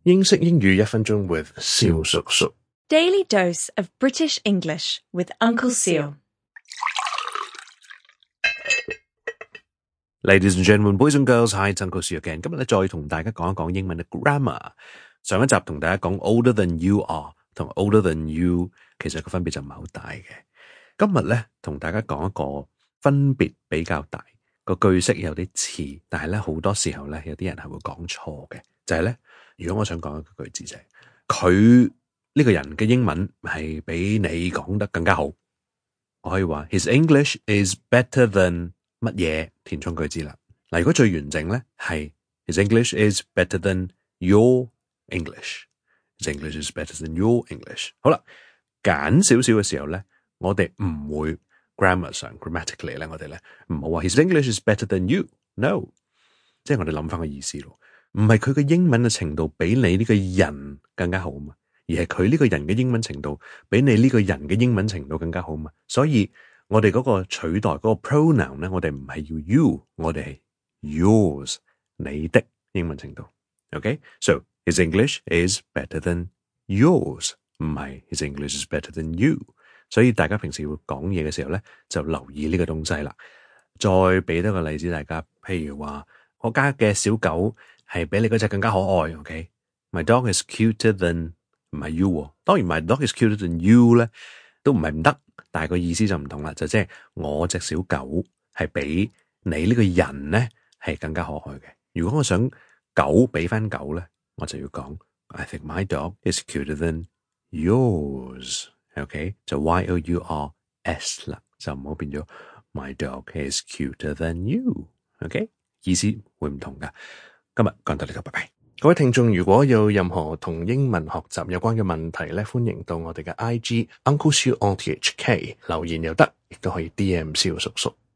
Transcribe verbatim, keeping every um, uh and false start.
英式英語一分鐘 with 蕭叔叔。 Daily dose of British English with Uncle Seal. Ladies and gentlemen, boys and girls, hi, it's Uncle Seal again. 今日咧再同大家講一講英文嘅 grammar。上一集同大家講 older than you are 同 older than you 其實個分別就唔係好大嘅。今日咧同大家講一個分別比較大，個句式有啲似，但係咧好多時候咧有啲人係會講錯嘅。就係咧，如果我想講一個句子就係佢呢個人嘅英文係比你講得更加好，我可以話 His English is better than 乜嘢填充句子啦。嗱，如果最完整咧係 His English is better than your English。His English is better than your English。好啦，揀少少嘅時候咧，我哋唔會 grammar 上 grammatically 咧，我哋咧唔好話 His English is better than you。No， 即係我哋諗翻個意思咯。唔係佢嘅英文嘅程度比你呢個人更加好嘛，而係佢呢個人嘅英文程度比你呢個人嘅英文程度更加好嘛。所以我哋嗰個取代嗰個 pronoun 咧，我哋唔係要 you， 我哋係 yours， 你的英文程度。Okay? So, his English is better than yours， 唔係 his English is better than you。所以大家平時要講嘢嘅時候咧，就留意呢個東西啦。再俾多個例子大家，譬如話我家嘅小狗係比你嗰隻更加可愛 ，OK？ My dog is cuter than 唔係 you 喎。當然 my dog is cuter than you 咧，都唔係唔得，但係個意思就唔同啦，就即係我隻小狗係比你呢個人咧係更加可愛嘅。如果我想狗俾翻狗咧，我就要講 I think my dog is cuter than yours，OK？ 就 Y O U R S 啦，就唔好變咗 My dog is cuter than you，OK？ 意思會唔同噶。今日講到呢度，拜拜。各位聽眾，如果有任何同英文學習有關嘅問題咧，歡迎到我哋嘅 I G Uncle Siu on T H K 留言又得，亦都可以 D M 蕭叔叔。